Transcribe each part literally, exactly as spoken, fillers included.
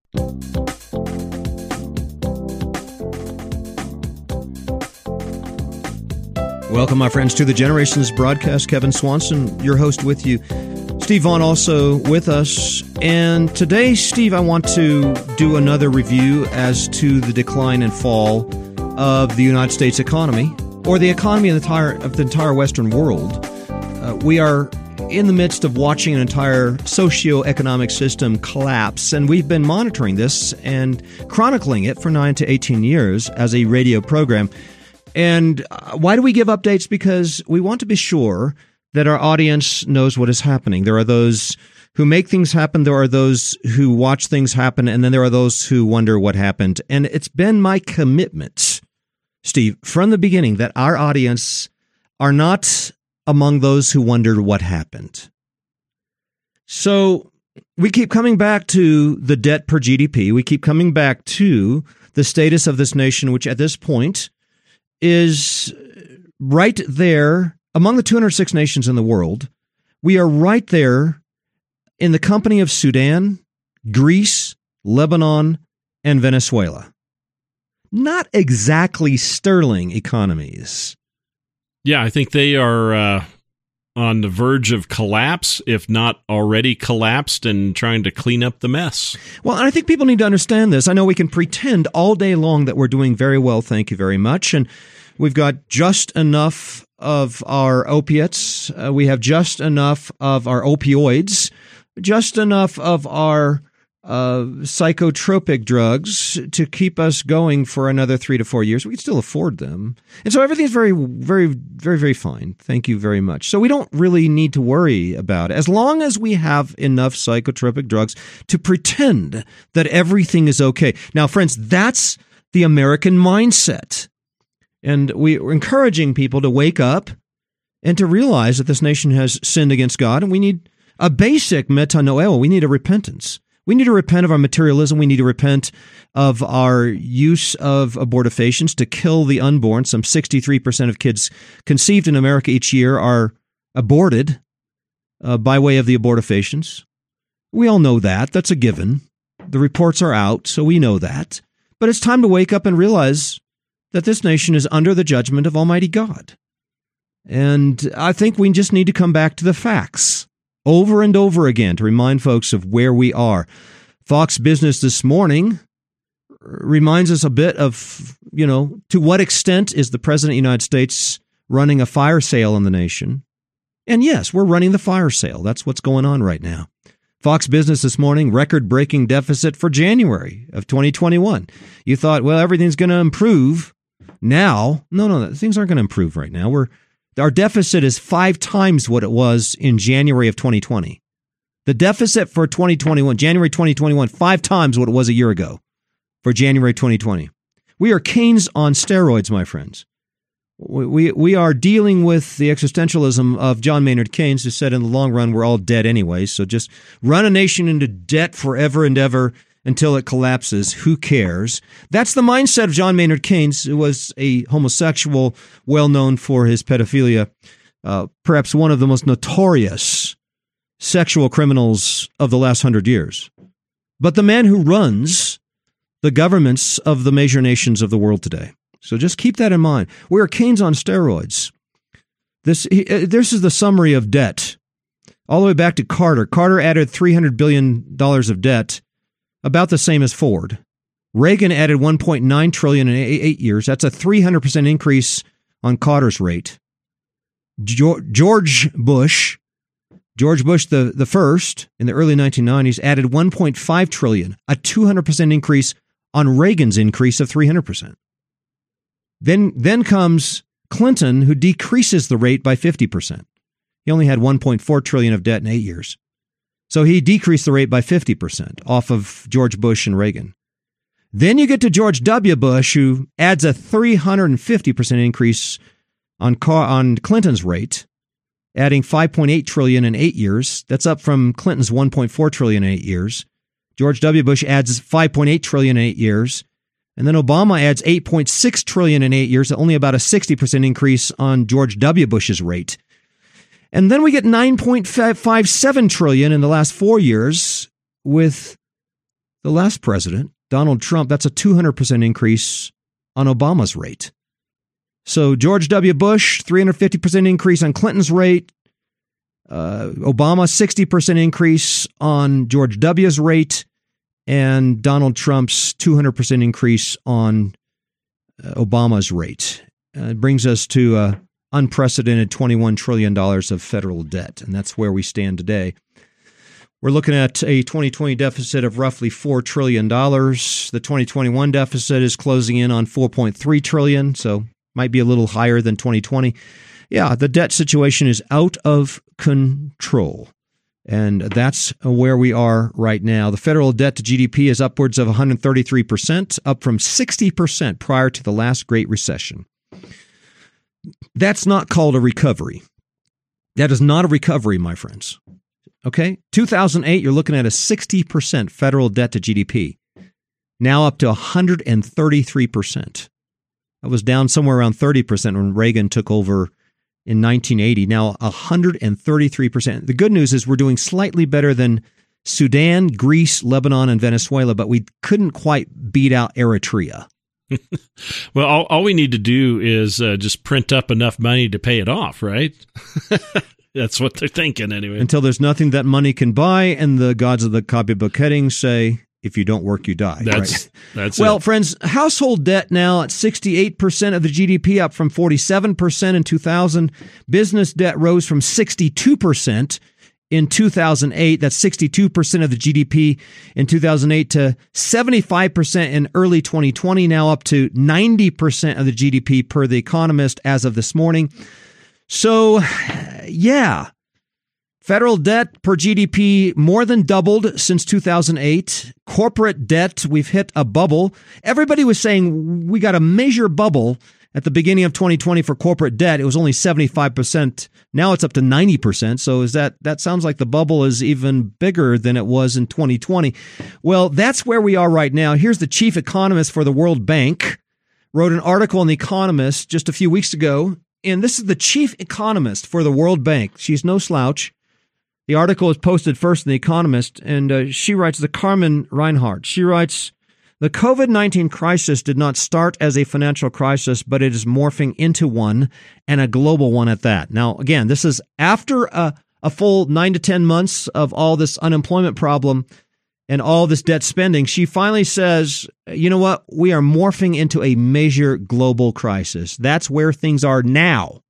Welcome, my friends, to the Generations broadcast. Kevin Swanson, your host, with you. Steve Vaughn also with us. And today, Steve, I want to do another review as to the decline and fall of the United States economy, or the economy of the entire, of the entire Western world. Uh, we are in the midst of watching an entire socioeconomic system collapse, and we've been monitoring this and chronicling it for nine to eighteen years as a radio program. And why do we give updates? Because we want to be sure that our audience knows what is happening. There are those who make things happen. There are those who watch things happen. And then there are those who wonder what happened. And it's been my commitment, Steve, from the beginning, that our audience are not among those who wondered what happened. So we keep coming back to the debt per G D P. We keep coming back to the status of this nation, which at this point is right there among the two hundred six nations in the world. We are right there in the company of Sudan, Greece, Lebanon, and Venezuela. Not exactly sterling economies. Yeah, I think they are uh, on the verge of collapse, if not already collapsed, and trying to clean up the mess. Well, I think people need to understand this. I know we can pretend all day long that we're doing very well, thank you very much, and we've got just enough of our opiates, uh, we have just enough of our opioids, just enough of our uh, psychotropic drugs to keep us going for another three to four years. We can still afford them. And so everything's very, very, very, very fine. Thank you very much. So we don't really need to worry about it. As long as we have enough psychotropic drugs to pretend that everything is okay. Now, friends, that's the American mindset. And we're encouraging people to wake up and to realize that this nation has sinned against God, and we need a basic metanoia. We need a repentance. We need to repent of our materialism. We need to repent of our use of abortifacients to kill the unborn. Some sixty-three percent of kids conceived in America each year are aborted uh, by way of the abortifacients. We all know that. That's a given. The reports are out, so we know that. But it's time to wake up and realize that this nation is under the judgment of Almighty God. And I think we just need to come back to the facts over and over again to remind folks of where we are. Fox Business this morning reminds us a bit of, you know, to what extent is the President of the United States running a fire sale in the nation? And yes, we're running the fire sale. That's what's going on right now. Fox Business this morning, record-breaking deficit for January of twenty twenty-one. You thought, well, everything's going to improve now. No, no, things aren't going to improve right now. We're Our deficit is five times what it was in January of twenty twenty. The deficit for twenty twenty-one, January twenty twenty-one, five times what it was a year ago for January twenty twenty. We are Keynes on steroids, my friends. We, we, we are dealing with the existentialism of John Maynard Keynes, who said in the long run, we're all dead anyway, so just run a nation into debt forever and ever until it collapses. Who cares? That's the mindset of John Maynard Keynes, who was a homosexual, well known for his pedophilia, uh, perhaps one of the most notorious sexual criminals of the last hundred years. But the man who runs the governments of the major nations of the world today. So just keep that in mind. We are Keynes on steroids. This, he, this is the summary of debt. All the way back to Carter. Carter added three hundred billion dollars of debt, about the same as Ford. Reagan added one point nine trillion dollars in eight years. That's a three hundred percent increase on Carter's rate. George Bush, George Bush the, the first, in the early nineteen nineties, added one point five trillion dollars, a two hundred percent increase on Reagan's increase of three hundred percent. Then, then comes Clinton, who decreases the rate by fifty percent. He only had one point four trillion dollars of debt in eight years. So he decreased the rate by fifty percent off of George Bush and Reagan. Then you get to George W. Bush, who adds a three hundred fifty percent increase on on Clinton's rate, adding five point eight trillion dollars in eight years. That's up from Clinton's one point four trillion dollars in eight years. George W. Bush adds five point eight trillion dollars in eight years. And then Obama adds eight point six trillion dollars in eight years, only about a sixty percent increase on George W. Bush's rate. And then we get nine point five seven trillion dollars in the last four years with the last president, Donald Trump, that's a two hundred percent increase on Obama's rate. So George W. Bush, three hundred fifty percent increase on Clinton's rate. Uh, Obama, sixty percent increase on George W.'s rate. And Donald Trump's two hundred percent increase on uh, Obama's rate. Uh, it brings us to uh, unprecedented twenty-one trillion dollars of federal debt. And that's where we stand today. We're looking at a twenty twenty deficit of roughly four trillion dollars. The twenty twenty-one deficit is closing in on four point three trillion dollars, so might be a little higher than twenty twenty. Yeah, the debt situation is out of control. And that's where we are right now. The federal debt to G D P is upwards of one hundred thirty-three percent, up from sixty percent prior to the last Great Recession. That's not called a recovery. That is not a recovery, my friends. Okay? two thousand eight, you're looking at a sixty percent federal debt to G D P. Now up to one hundred thirty-three percent. That was down somewhere around thirty percent when Reagan took over in nineteen eighty. Now one hundred thirty-three percent. The good news is we're doing slightly better than Sudan, Greece, Lebanon, and Venezuela, but we couldn't quite beat out Eritrea. Well, all, all we need to do is uh, just print up enough money to pay it off, right? That's what they're thinking anyway. Until there's nothing that money can buy, and the gods of the copybook heading say, if you don't work, you die. That's right? that's well, it. friends, household debt now at sixty-eight percent of the G D P, up from forty-seven percent in two thousand. Business debt rose from sixty-two percent in two thousand eight. That's sixty-two percent of the G D P in two thousand eight to seventy-five percent in early twenty twenty, now up to ninety percent of the G D P per The Economist as of this morning. So, yeah. Federal debt per G D P more than doubled since two thousand eight. Corporate debt, we've hit a bubble. Everybody was saying we got a major bubble at the beginning of twenty twenty for corporate debt. It was only seventy-five percent. Now it's up to ninety percent. So is that that sounds like the bubble is even bigger than it was in twenty twenty. Well, that's where we are right now. Here's the chief economist for the World Bank, wrote an article in The Economist just a few weeks ago. And this is the chief economist for the World Bank. She's no slouch. The article is posted first in The Economist, and uh, she writes, the Carmen Reinhardt. She writes, the COVID nineteen crisis did not start as a financial crisis, but it is morphing into one, and a global one at that. Now, again, this is after a, a full nine to ten months of all this unemployment problem and all this debt spending. She finally says, you know what? We are morphing into a major global crisis. That's where things are now.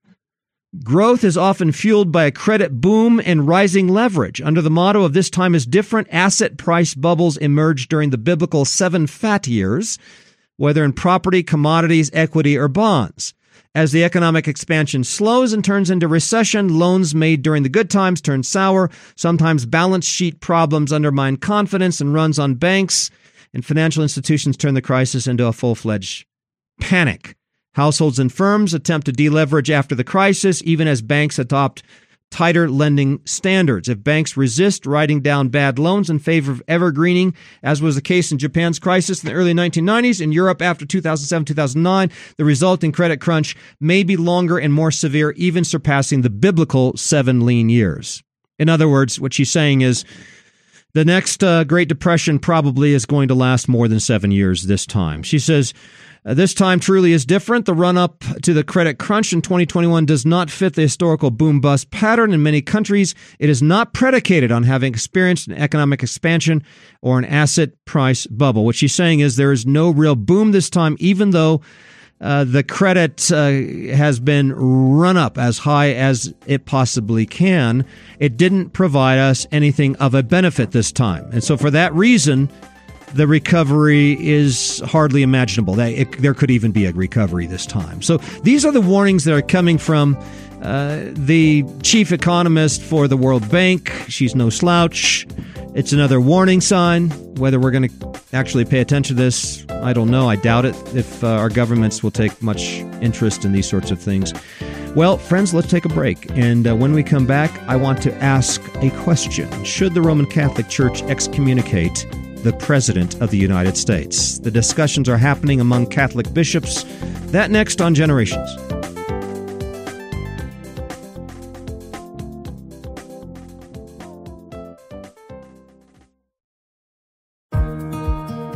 Growth is often fueled by a credit boom and rising leverage. Under the motto of this time is different, asset price bubbles emerged during the biblical seven fat years, whether in property, commodities, equity, or bonds. As the economic expansion slows and turns into recession, loans made during the good times turn sour. Sometimes balance sheet problems undermine confidence and runs on banks, and financial institutions turn the crisis into a full-fledged panic. Households and firms attempt to deleverage after the crisis, even as banks adopt tighter lending standards. If banks resist writing down bad loans in favor of evergreening, as was the case in Japan's crisis in the early nineteen nineties, in Europe after two thousand seven, two thousand nine, the resulting credit crunch may be longer and more severe, even surpassing the biblical seven lean years. In other words, what she's saying is the next uh, Great Depression probably is going to last more than seven years this time. She says, Uh, this time truly is different. The run-up to the credit crunch in twenty twenty-one does not fit the historical boom-bust pattern. In many countries, it is not predicated on having experienced an economic expansion or an asset price bubble. What she's saying is there is no real boom this time, even though uh, the credit uh, has been run up as high as it possibly can. It didn't provide us anything of a benefit this time. And so for that reason, the recovery is hardly imaginable. It, there could even be a recovery this time. So these are the warnings that are coming from uh, the chief economist for the World Bank. She's no slouch. It's another warning sign. Whether we're going to actually pay attention to this, I don't know. I doubt it if uh, our governments will take much interest in these sorts of things. Well, friends, let's take a break. And uh, when we come back, I want to ask a question. Should the Roman Catholic Church excommunicate the President of the United States? The discussions are happening among Catholic bishops. That next on Generations.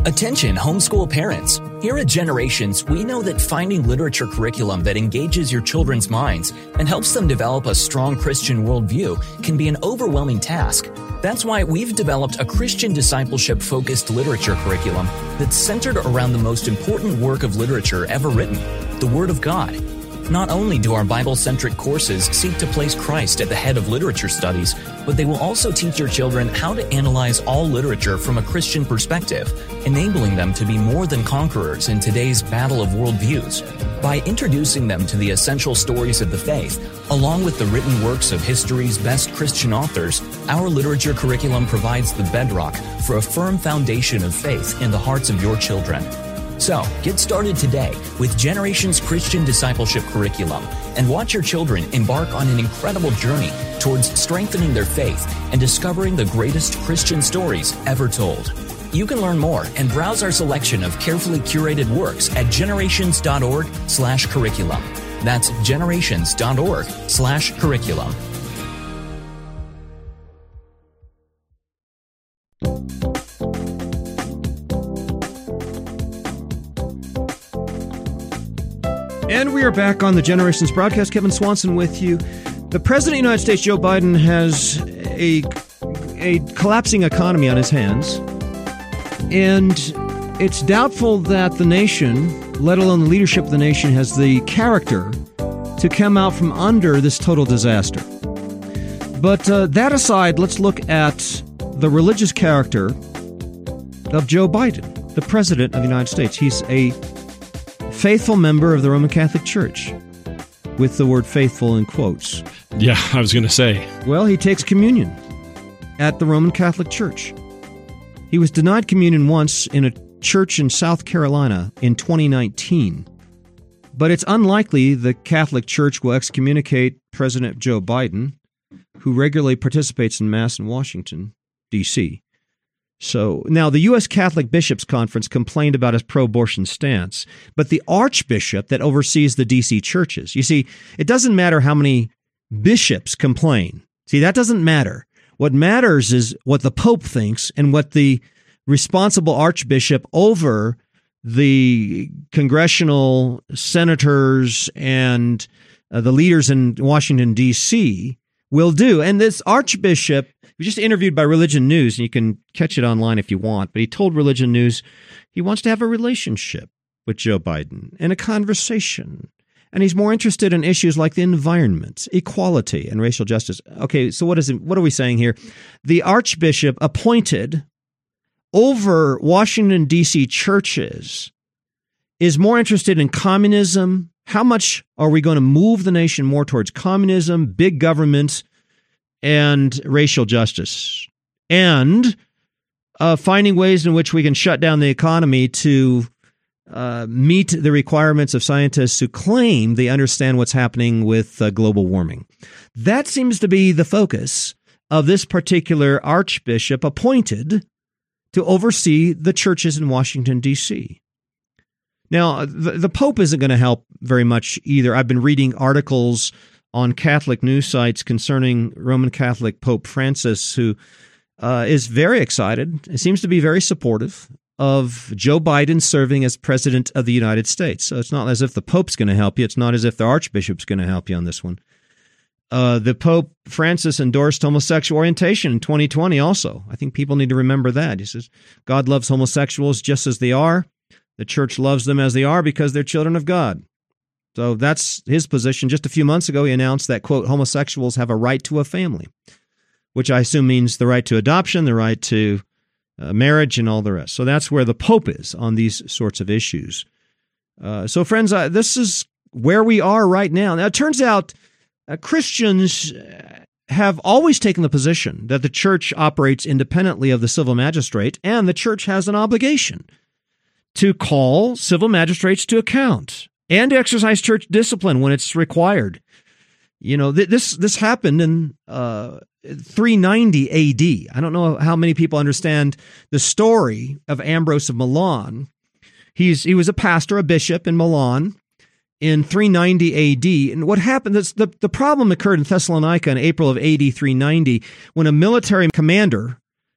Attention homeschool parents. Here at Generations, we know that finding literature curriculum that engages your children's minds and helps them develop a strong Christian worldview can be an overwhelming task. That's why we've developed a Christian discipleship-focused literature curriculum that's centered around the most important work of literature ever written, the Word of God. Not only do our Bible-centric courses seek to place Christ at the head of literature studies, but they will also teach your children how to analyze all literature from a Christian perspective, enabling them to be more than conquerors in today's battle of worldviews. By introducing them to the essential stories of the faith, along with the written works of history's best Christian authors, our literature curriculum provides the bedrock for a firm foundation of faith in the hearts of your children. So, get started today with Generations Christian Discipleship Curriculum and watch your children embark on an incredible journey towards strengthening their faith and discovering the greatest Christian stories ever told. You can learn more and browse our selection of carefully curated works at generations.org slash curriculum. That's generations.org slash curriculum. And we are back on the Generations broadcast. Kevin Swanson with you. The President of the United States, Joe Biden, has a, a collapsing economy on his hands. And it's doubtful that the nation, let alone the leadership of the nation, has the character to come out from under this total disaster. But uh, that aside, let's look at the religious character of Joe Biden, the President of the United States. He's a faithful member of the Roman Catholic Church, with the word faithful in quotes. Yeah, I was going to say. Well, he takes communion at the Roman Catholic Church. He was denied communion once in a church in South Carolina in twenty nineteen. But it's unlikely the Catholic Church will excommunicate President Joe Biden, who regularly participates in Mass in Washington, D C So now the U S Catholic Bishops' Conference complained about his pro-abortion stance, but the Archbishop that oversees the D C churches, you see, it doesn't matter how many bishops complain. See, that doesn't matter. What matters is what the Pope thinks and what the responsible Archbishop over the congressional senators and uh, the leaders in Washington, D C will do. And this Archbishop was just interviewed by Religion News, and you can catch it online if you want, but he told Religion News he wants to have a relationship with Joe Biden and a conversation. And he's more interested in issues like the environment, equality, and racial justice. Okay, so what is it, what are we saying here? The Archbishop appointed over Washington, D C churches is more interested in communism. How much are we going to move the nation more towards communism, big government, and racial justice, and uh, finding ways in which we can shut down the economy to uh, meet the requirements of scientists who claim they understand what's happening with uh, global warming. That seems to be the focus of this particular archbishop appointed to oversee the churches in Washington, D C Now, the, the Pope isn't going to help very much either. I've been reading articles on Catholic news sites concerning Roman Catholic Pope Francis, who uh, is very excited. It seems to be very supportive of Joe Biden serving as President of the United States. So it's not as if the Pope's going to help you. It's not as if the Archbishop's going to help you on this one. Uh, the Pope Francis endorsed homosexual orientation in twenty twenty also. I think people need to remember that. He says, God loves homosexuals just as they are. The church loves them as they are because they're children of God. So that's his position. Just a few months ago, he announced that, quote, homosexuals have a right to a family, which I assume means the right to adoption, the right to uh, marriage, and all the rest. So that's where the Pope is on these sorts of issues. Uh, so, friends, uh, this is where we are right now. Now, it turns out uh, Christians have always taken the position that the church operates independently of the civil magistrate, and the church has an obligation to call civil magistrates to account and to exercise church discipline when it's required. You know, th- this this happened in uh, three ninety A D. I don't know how many people understand the story of Ambrose of Milan. He's he was a pastor, a bishop in Milan in three ninety A D. And what happened is the, the problem occurred in Thessalonica in April of A D three ninety when a military commander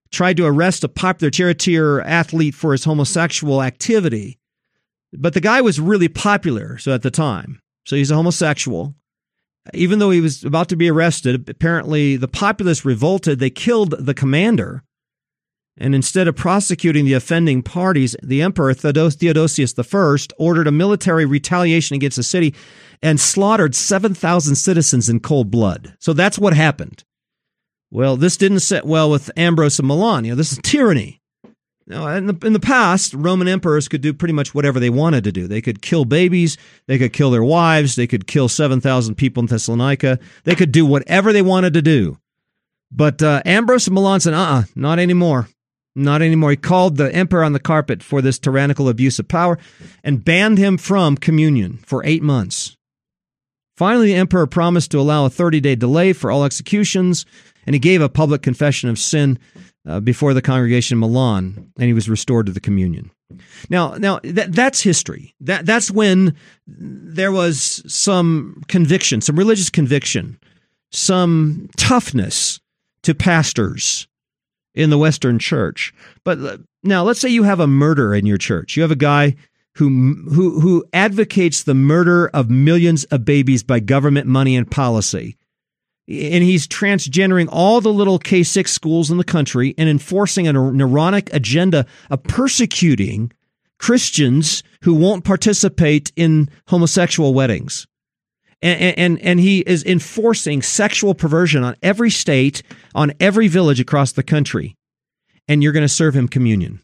tried to arrest a popular charioteer athlete for his homosexual activity. But the guy was really popular so at the time. So he's a homosexual. Even though he was about to be arrested, apparently the populace revolted. They killed the commander. And instead of prosecuting the offending parties, the emperor, Theodosius the First, ordered a military retaliation against the city and slaughtered seven thousand citizens in cold blood. So that's what happened. Well, this didn't sit well with Ambrose of Milan. You know, this is tyranny. Now, in the, in the past, Roman emperors could do pretty much whatever they wanted to do. They could kill babies. They could kill their wives. They could kill seven thousand people in Thessalonica. They could do whatever they wanted to do. But uh, Ambrose of Milan said, uh-uh, not anymore. Not anymore. He called the emperor on the carpet for this tyrannical abuse of power and banned him from communion for eight months. Finally, the emperor promised to allow a thirty-day delay for all executions, and he gave a public confession of sin uh, before the congregation in Milan, and he was restored to the communion. Now, now that, that's history. That that's when there was some conviction, some religious conviction, some toughness to pastors in the Western church. But now let's say you have a murderer in your church. You have a guy who who who advocates the murder of millions of babies by government money and policy. And he's transgendering all the little K six schools in the country and enforcing a neuronic agenda of persecuting Christians who won't participate in homosexual weddings. And, and, and he is enforcing sexual perversion on every state, on every village across the country. And you're going to serve him communion.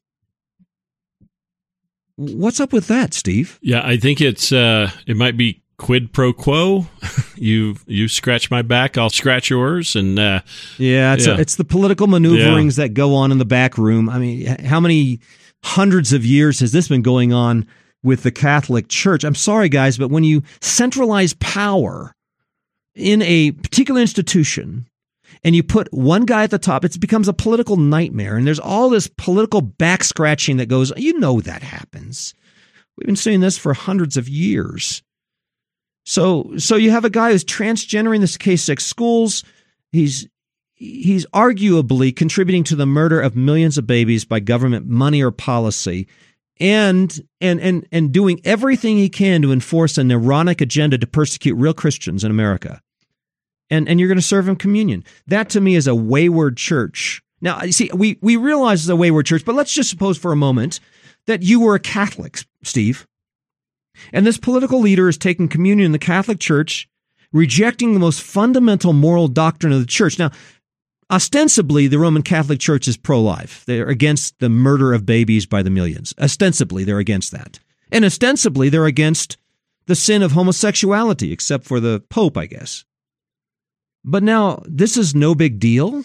What's up with that, Steve? Yeah, I think it's uh, it might be quid pro quo. you you scratch my back, I'll scratch yours, and uh, yeah, it's yeah. A, it's the political maneuverings yeah. that go on in the back room. I mean, how many hundreds of years has this been going on with the Catholic Church? I'm sorry, guys, but when you centralize power in a particular institution and you put one guy at the top, it becomes a political nightmare. And there's all this political back scratching that goes, you know, that happens. We've been seeing this for hundreds of years. So, so you have a guy who's transgendering the K six schools. He's, he's arguably contributing to the murder of millions of babies by government money or policy. And and and and doing everything he can to enforce a neuronic agenda to persecute real Christians in America. And and you're going to serve him communion. That to me is a wayward church. Now, you see, we, we realize it's a wayward church, but let's just suppose for a moment that you were a Catholic, Steve. And this political leader is taking communion in the Catholic Church, rejecting the most fundamental moral doctrine of the church. Now, ostensibly, the Roman Catholic Church is pro-life. They're against the murder of babies by the millions. Ostensibly, they're against that. And ostensibly, they're against the sin of homosexuality, except for the Pope, I guess. But now, this is no big deal?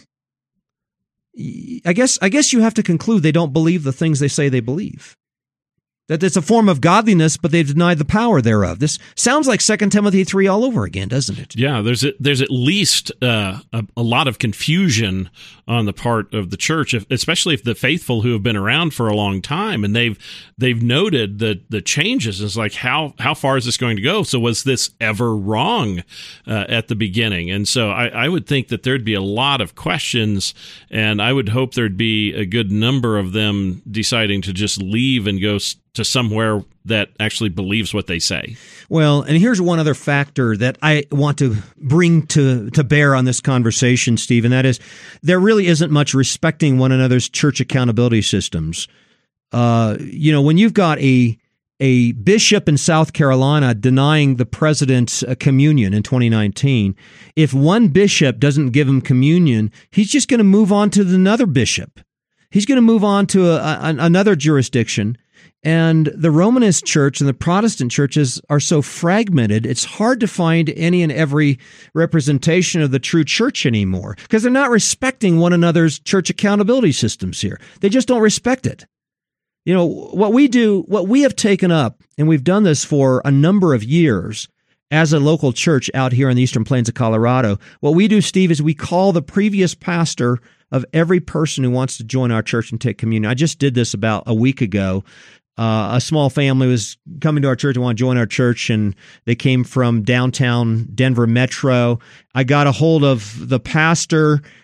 I guess, I guess you have to conclude they don't believe the things they say they believe. That it's a form of godliness, but they've denied the power thereof. This sounds like Second Timothy three all over again, doesn't it? Yeah, there's a, there's at least uh, a, a lot of confusion on the part of the church, if, especially if the faithful who have been around for a long time, and they've they've noted the the changes. It's like, how how far is this going to go? So was this ever wrong uh, at the beginning? And so I, I would think that there'd be a lot of questions, and I would hope there'd be a good number of them deciding to just leave and go to somewhere that actually believes what they say. Well, and here's one other factor that I want to bring to, to bear on this conversation, Steve, and that is there really isn't much respecting one another's church accountability systems. Uh, you know, when you've got a a bishop in South Carolina denying the president a communion in twenty nineteen, if one bishop doesn't give him communion, he's just going to move on to another bishop. He's going to move on to a, a, another jurisdiction. And the Romanist church and the Protestant churches are so fragmented, it's hard to find any and every representation of the true church anymore because they're not respecting one another's church accountability systems here. They just don't respect it. You know, what we do, what we have taken up, and we've done this for a number of years as a local church out here in the Eastern Plains of Colorado, what we do, Steve, is we call the previous pastor of every person who wants to join our church and take communion. I just did this about a week ago. Uh, a small family was coming to our church and wanted to join our church, and they came from downtown Denver Metro. I got a hold of the pastor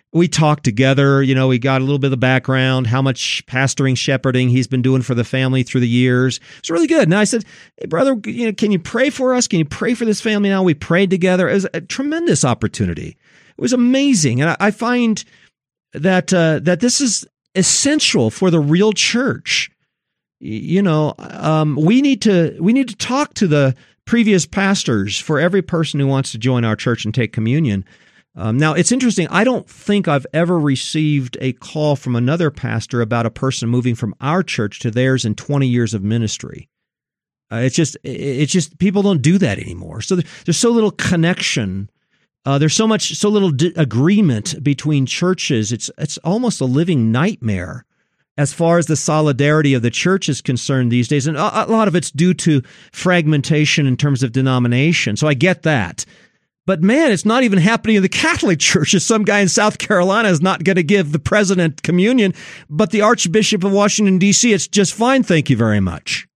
we talked together. You know, we got a little bit of the background, how much pastoring, shepherding he's been doing for the family through the years. It's really good. And I said, hey, brother, you know, can you pray for us? Can you pray for this family now? We prayed together. It was a tremendous opportunity. It was amazing. And I, I find that uh, that this is essential for the real church. You know, um, we need to we need to talk to the previous pastors for every person who wants to join our church and take communion. Um, now, it's interesting. I don't think I've ever received a call from another pastor about a person moving from our church to theirs in twenty years of ministry. Uh, it's just it's just people don't do that anymore. So there's so little connection. Uh, there's so much, so little di- agreement between churches. It's it's almost a living nightmare as far as the solidarity of the church is concerned these days. And a, a lot of it's due to fragmentation in terms of denomination. So I get that. But man, it's not even happening in the Catholic Church. Some guy in South Carolina is not going to give the president communion, but the Archbishop of Washington, D C, it's just fine, thank you very much.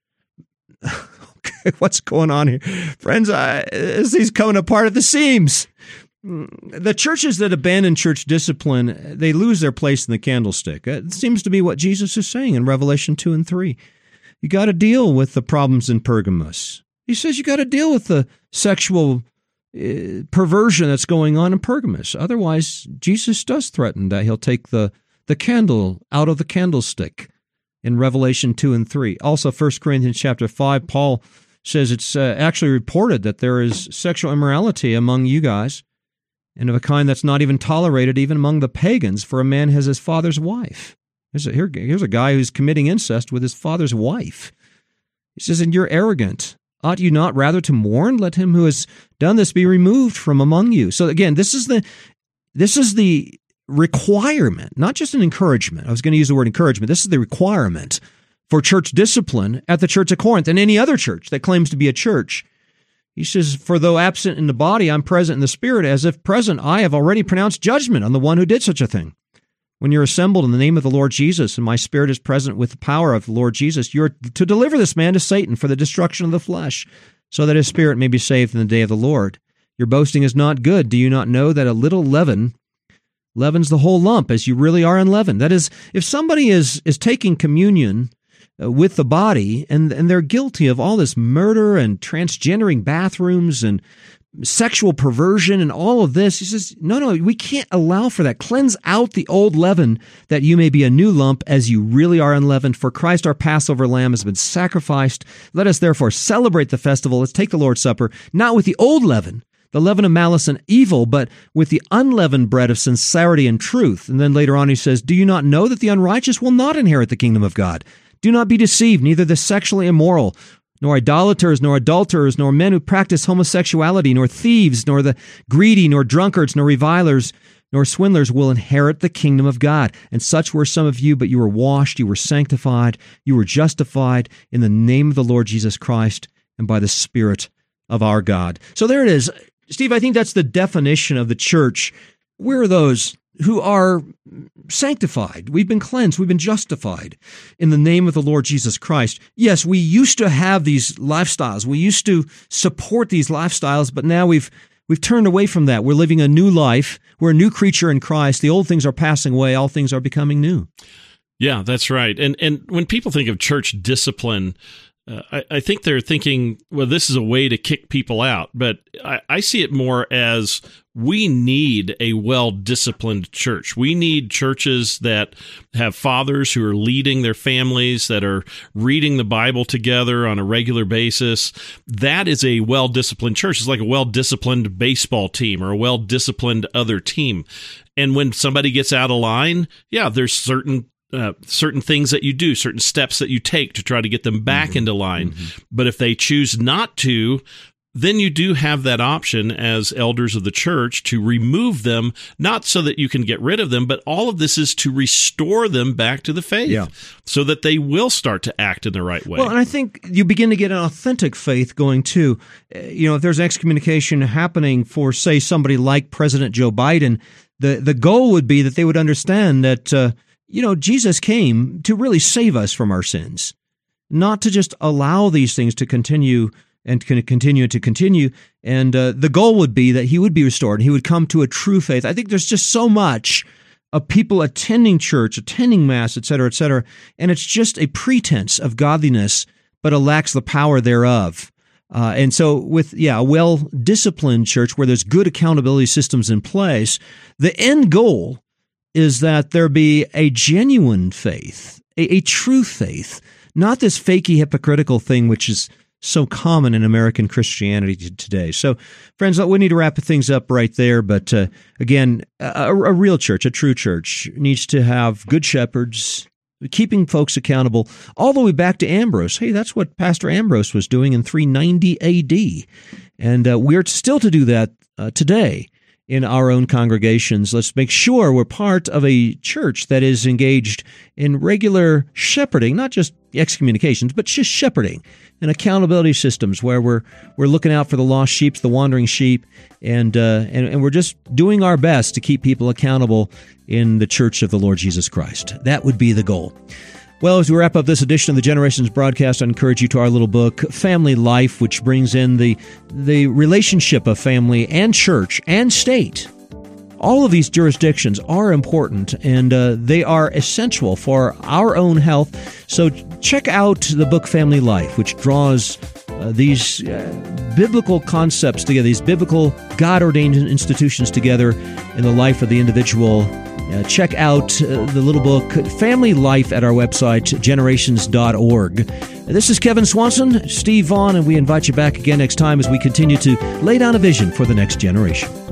What's going on here? Friends, uh, this thing's coming apart at the seams. The churches that abandon church discipline, they lose their place in the candlestick. It seems to be what Jesus is saying in Revelation two and three. You got to deal with the problems in Pergamos. He says you got to deal with the sexual uh, perversion that's going on in Pergamos. Otherwise, Jesus does threaten that he'll take the, the candle out of the candlestick in Revelation two and three. Also, First Corinthians chapter five, Paul says it's uh, actually reported that there is sexual immorality among you guys, and of a kind that's not even tolerated even among the pagans, for a man has his father's wife. Here's a, here, here's a guy who's committing incest with his father's wife. He says, and you're arrogant. Ought you not rather to mourn? Let him who has done this be removed from among you. So again, this is the this is the requirement, not just an encouragement. I was going to use the word encouragement. This is the requirement for church discipline at the Church of Corinth and any other church that claims to be a church. He says, for though absent in the body, I'm present in the spirit. As if present, I have already pronounced judgment on the one who did such a thing. When you're assembled in the name of the Lord Jesus, and my spirit is present with the power of the Lord Jesus, you're to deliver this man to Satan for the destruction of the flesh, so that his spirit may be saved in the day of the Lord. Your boasting is not good. Do you not know that a little leaven leavens the whole lump, as you really are unleavened? That is, if somebody is is taking communion uh, with the body, and, and they're guilty of all this murder and transgendering bathrooms and sexual perversion and all of this, he says, no, no, we can't allow for that. Cleanse out the old leaven, that you may be a new lump, as you really are unleavened. For Christ our Passover lamb has been sacrificed. Let us therefore celebrate the festival. Let's take the Lord's Supper, not with the old leaven, the leaven of malice and evil, but with the unleavened bread of sincerity and truth. And then later on he says, do you not know that the unrighteous will not inherit the kingdom of God? Do not be deceived, neither the sexually immoral, nor idolaters, nor adulterers, nor men who practice homosexuality, nor thieves, nor the greedy, nor drunkards, nor revilers, nor swindlers will inherit the kingdom of God. And such were some of you, but you were washed, you were sanctified, you were justified in the name of the Lord Jesus Christ and by the Spirit of our God. So there it is. Steve, I think that's the definition of the church. We're those who are sanctified. We've been cleansed. We've been justified in the name of the Lord Jesus Christ. Yes, we used to have these lifestyles. We used to support these lifestyles, but now we've we've turned away from that. We're living a new life. We're a new creature in Christ. The old things are passing away. All things are becoming new. Yeah, that's right. And and when people think of church discipline, Uh, I, I think they're thinking, well, this is a way to kick people out. But I, I see it more as we need a well-disciplined church. We need churches that have fathers who are leading their families, that are reading the Bible together on a regular basis. That is a well-disciplined church. It's like a well-disciplined baseball team or a well-disciplined other team. And when somebody gets out of line, yeah, there's certain Uh, certain things that you do, certain steps that you take to try to get them back mm-hmm. into line. Mm-hmm. But if they choose not to, then you do have that option as elders of the church to remove them, not so that you can get rid of them, but all of this is to restore them back to the faith yeah. so that they will start to act in the right way. Well, and I think you begin to get an authentic faith going too. You know, if there's excommunication happening for, say, somebody like President Joe Biden, the, the goal would be that they would understand that uh, you know, Jesus came to really save us from our sins, not to just allow these things to continue and can continue to continue. And uh, the goal would be that he would be restored and he would come to a true faith. I think there's just so much of people attending church, attending Mass, et cetera, et cetera, and it's just a pretense of godliness, but it lacks the power thereof. Uh, and so with, yeah, a well-disciplined church where there's good accountability systems in place, the end goal is that there be a genuine faith, a, a true faith, not this fakey, hypocritical thing which is so common in American Christianity today. So, friends, we need to wrap things up right there. But uh, again, a, a real church, a true church, needs to have good shepherds, keeping folks accountable all the way back to Ambrose. Hey, that's what Pastor Ambrose was doing in three ninety A D. And uh, we're still to do that uh, today in our own congregations. Let's make sure we're part of a church that is engaged in regular shepherding, not just excommunications, but just shepherding and accountability systems where we're we're looking out for the lost sheep, the wandering sheep, and, uh, and and we're just doing our best to keep people accountable in the church of the Lord Jesus Christ. That would be the goal. Well, as we wrap up this edition of the Generations broadcast, I encourage you to our little book, Family Life, which brings in the the relationship of family and church and state. All of these jurisdictions are important, and uh, they are essential for our own health. So check out the book Family Life, which draws uh, these uh, biblical concepts together, these biblical God-ordained institutions together in the life of the individual. Uh, check out uh, the little book, Family Life, at our website, generations dot org. This is Kevin Swanson, Steve Vaughn, and we invite you back again next time as we continue to lay down a vision for the next generation.